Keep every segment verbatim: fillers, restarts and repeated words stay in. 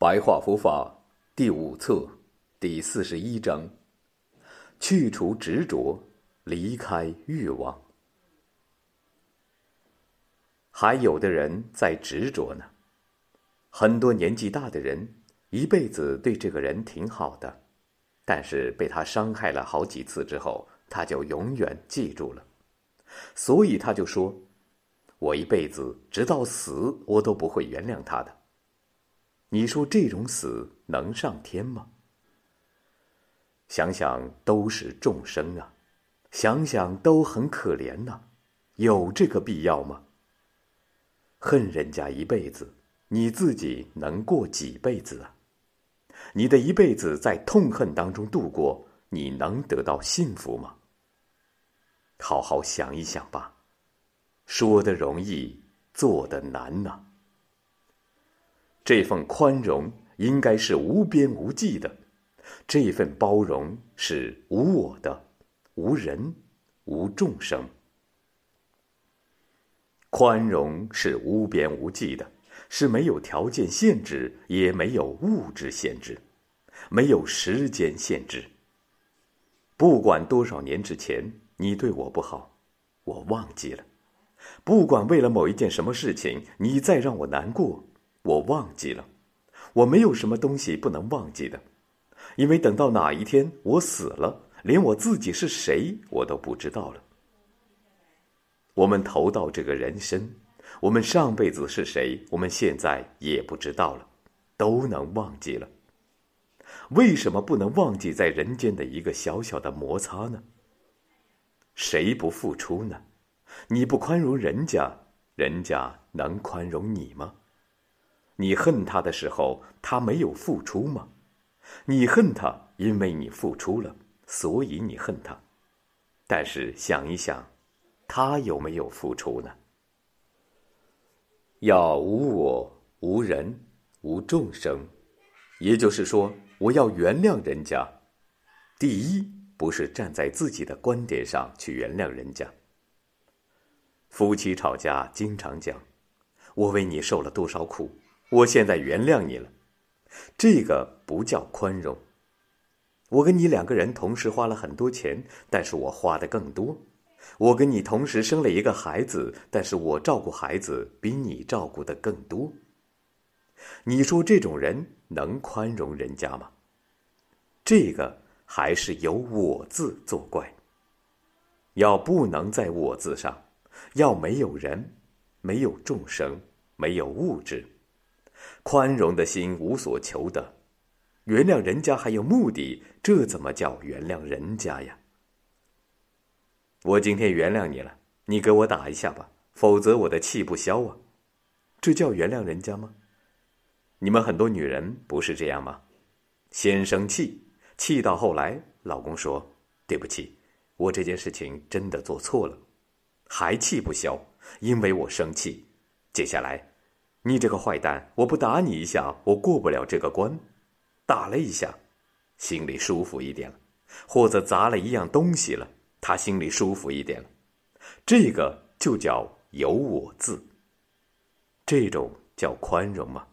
白话佛法第五册第四十一章：去除执着，离开欲望。还有的人在执着呢。很多年纪大的人，一辈子对这个人挺好的，但是被他伤害了好几次之后，他就永远记住了。所以他就说，我一辈子直到死，我都不会原谅他的。你说这种死能上天吗？想想都是众生啊，想想都很可怜呐、啊，有这个必要吗？恨人家一辈子，你自己能过几辈子啊？你的一辈子在痛恨当中度过，你能得到幸福吗？好好想一想吧，说得容易，做得难呐、啊。这份宽容应该是无边无际的，这份包容是无我的，无人，无众生。宽容是无边无际的，是没有条件限制，也没有物质限制，没有时间限制。不管多少年之前你对我不好，我忘记了；不管为了某一件什么事情你再让我难过，我忘记了。我没有什么东西不能忘记的，因为等到哪一天我死了，连我自己是谁我都不知道了。我们投到这个人生，我们上辈子是谁，我们现在也不知道了，都能忘记了。为什么不能忘记在人间的一个小小的摩擦呢？谁不付出呢？你不宽容人家，人家能宽容你吗？你恨他的时候，他没有付出吗？你恨他，因为你付出了，所以你恨他。但是想一想，他有没有付出呢？要无我、无人、无众生，也就是说，我要原谅人家。第一，不是站在自己的观点上去原谅人家。夫妻吵架经常讲，我为你受了多少苦，我现在原谅你了，这个不叫宽容。我跟你两个人同时花了很多钱，但是我花的更多。我跟你同时生了一个孩子，但是我照顾孩子比你照顾的更多。你说这种人能宽容人家吗？这个还是有我字作怪。要不能在我字上，要没有人，没有众生，没有物质。宽容的心无所求的，原谅人家还有目的，这怎么叫原谅人家呀？我今天原谅你了，你给我打一下吧，否则我的气不消啊。这叫原谅人家吗？你们很多女人不是这样吗？先生气，气到后来，老公说，对不起，我这件事情真的做错了，还气不消，因为我生气。接下来，你这个坏蛋，我不打你一下，我过不了这个关。打了一下，心里舒服一点了，或者砸了一样东西了，他心里舒服一点了。这个就叫有我字。这种叫宽容吗？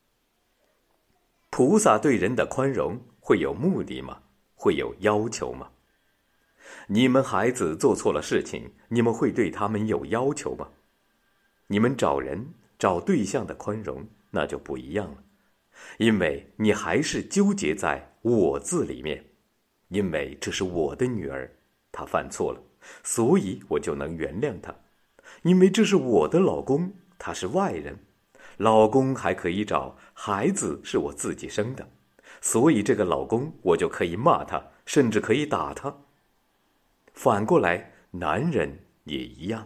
菩萨对人的宽容会有目的吗？会有要求吗？你们孩子做错了事情，你们会对他们有要求吗？你们找人找对象的宽容那就不一样了，因为你还是纠结在我字里面，因为这是我的女儿，她犯错了，所以我就能原谅她。因为这是我的老公，他是外人，老公还可以找，孩子是我自己生的，所以这个老公我就可以骂他，甚至可以打他。反过来，男人也一样。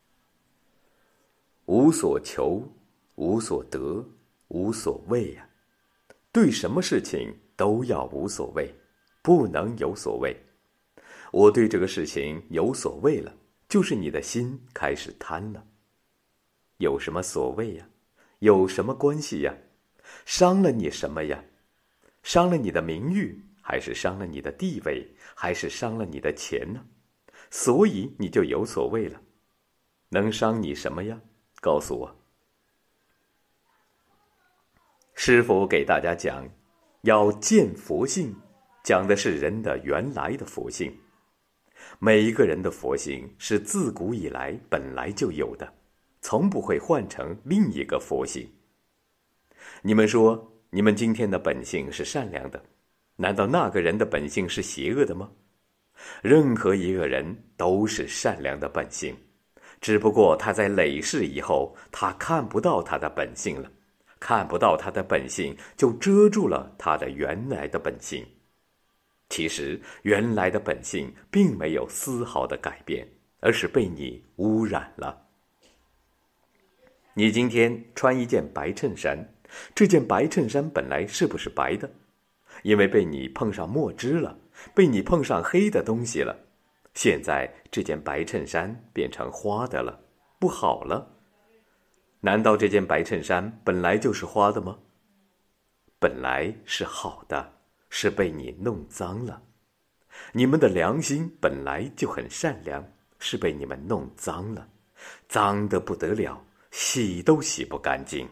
无所求，无所得，无所谓呀、啊。对什么事情都要无所谓，不能有所谓。我对这个事情有所谓了，就是你的心开始贪了。有什么所谓呀？有什么关系呀？伤了你什么呀？伤了你的名誉，还是伤了你的地位，还是伤了你的钱呢？所以你就有所谓了。能伤你什么呀？告诉我。 师父给大家讲，要见佛性，讲的是人的原来的佛性。每一个人的佛性是自古以来本来就有的，从不会换成另一个佛性。你们说，你们今天的本性是善良的，难道那个人的本性是邪恶的吗？任何一个人都是善良的本性，只不过他在累世以后，他看不到他的本性了，看不到他的本性，就遮住了他的原来的本性。其实原来的本性并没有丝毫的改变，而是被你污染了。你今天穿一件白衬衫，这件白衬衫本来是不是白的？因为被你碰上墨汁了，被你碰上黑的东西了，现在这件白衬衫变成花的了，不好了。难道这件白衬衫本来就是花的吗？本来是好的，是被你弄脏了。你们的良心本来就很善良，是被你们弄脏了，脏得不得了，洗都洗不干净。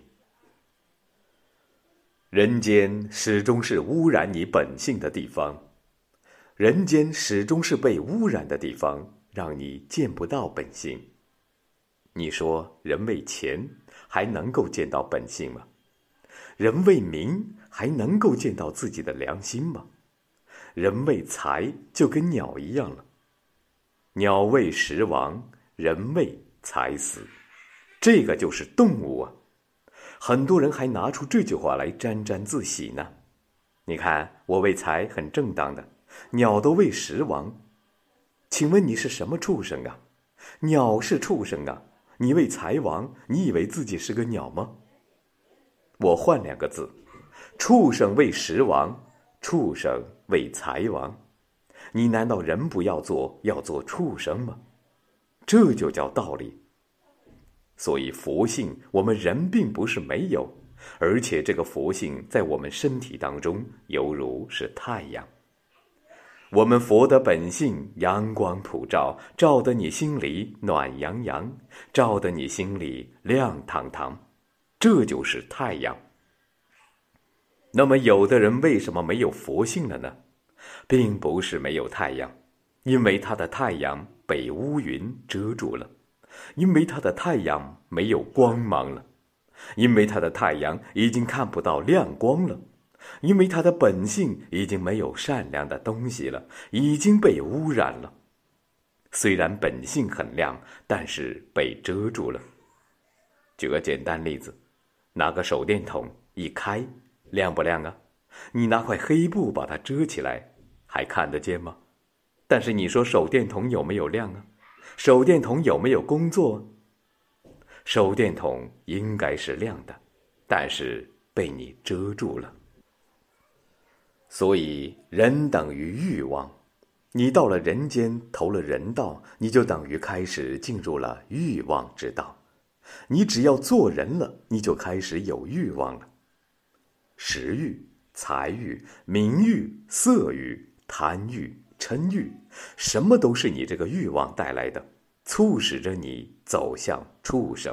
人间始终是污染你本性的地方，人间始终是被污染的地方，让你见不到本性。你说人为钱还能够见到本性吗？人为名还能够见到自己的良心吗？人为财就跟鸟一样了，鸟为食亡，人为财死，这个就是动物啊。很多人还拿出这句话来沾沾自喜呢。你看，我为财很正当的，鸟都为食亡。请问你是什么畜生啊？鸟是畜生啊，你为财亡，你以为自己是个鸟吗？我换两个字，畜生为食亡，畜生为财亡。你难道人不要做，要做畜生吗？这就叫道理。所以佛性我们人并不是没有，而且这个佛性在我们身体当中犹如是太阳。我们佛的本性阳光普照，照得你心里暖洋洋，照得你心里亮堂堂，这就是太阳。那么有的人为什么没有佛性了呢？并不是没有太阳，因为他的太阳被乌云遮住了，因为他的太阳没有光芒了，因为他的太阳已经看不到亮光了，因为他的本性已经没有善良的东西了，已经被污染了。虽然本性很亮，但是被遮住了。举个简单例子，拿个手电筒一开，亮不亮啊？你拿块黑布把它遮起来，还看得见吗？但是你说手电筒有没有亮啊？手电筒有没有工作？手电筒应该是亮的，但是被你遮住了。所以人等于欲望，你到了人间投了人道，你就等于开始进入了欲望之道。你只要做人了，你就开始有欲望了。食欲、财欲、名欲、色欲、贪欲、嗔欲，什么都是你这个欲望带来的，促使着你走向畜生。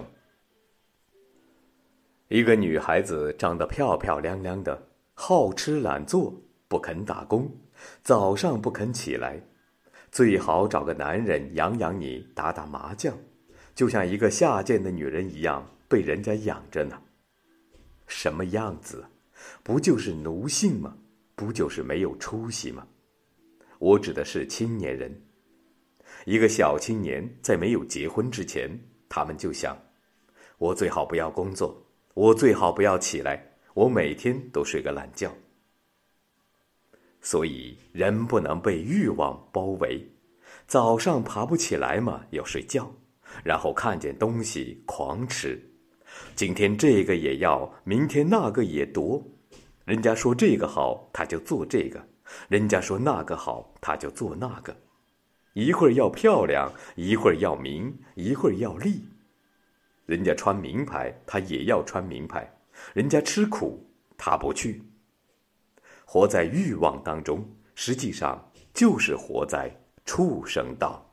一个女孩子长得漂漂亮亮的，好吃懒做，不肯打工，早上不肯起来，最好找个男人养养你，打打麻将，就像一个下贱的女人一样被人家养着呢。什么样子？不就是奴性吗？不就是没有出息吗？我指的是青年人。一个小青年在没有结婚之前，他们就想，我最好不要工作，我最好不要起来，我每天都睡个懒觉。所以人不能被欲望包围，早上爬不起来嘛，要睡觉，然后看见东西狂吃，今天这个也要，明天那个也夺。人家说这个好，他就做这个；人家说那个好，他就做那个。一会儿要漂亮，一会儿要名，一会儿要利。人家穿名牌，他也要穿名牌；人家吃苦，他不去。活在欲望当中，实际上就是活在畜生道。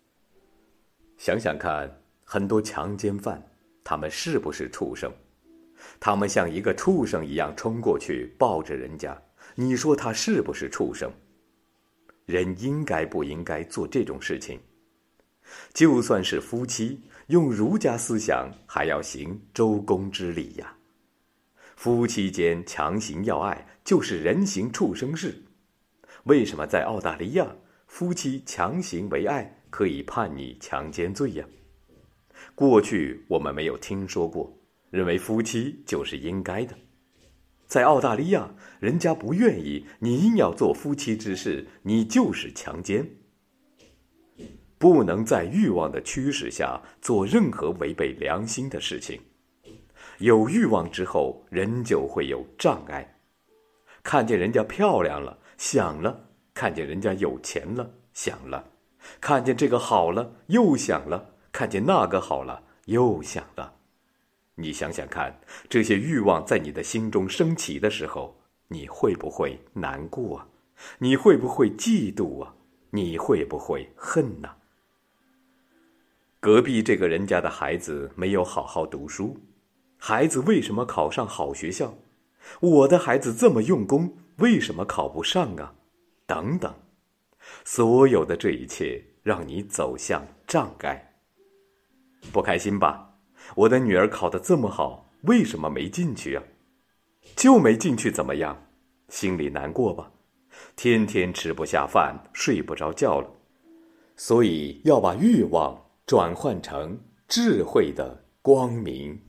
想想看，很多强奸犯，他们是不是畜生？ 他们像一个畜生一样冲过去抱着人家，你说他是不是畜生？人应该不应该做这种事情？就算是夫妻，用儒家思想还要行周公之礼呀。夫妻间强行要爱，就是人行畜生事。为什么在澳大利亚，夫妻强行为爱可以判你强奸罪呀？过去我们没有听说过，认为夫妻就是应该的。在澳大利亚，人家不愿意，你硬要做夫妻之事，你就是强奸。不能在欲望的驱使下做任何违背良心的事情。有欲望之后，人就会有障碍。看见人家漂亮了，想了；看见人家有钱了，想了；看见这个好了，又想了；看见那个好了，又想了。你想想看，这些欲望在你的心中升起的时候，你会不会难过啊？你会不会嫉妒啊？你会不会恨呢？隔壁这个人家的孩子没有好好读书，孩子为什么考上好学校？我的孩子这么用功，为什么考不上啊？等等，所有的这一切让你走向障碍。不开心吧？我的女儿考得这么好，为什么没进去啊？就没进去怎么样？心里难过吧？天天吃不下饭，睡不着觉了。所以要把欲望转换成智慧的光明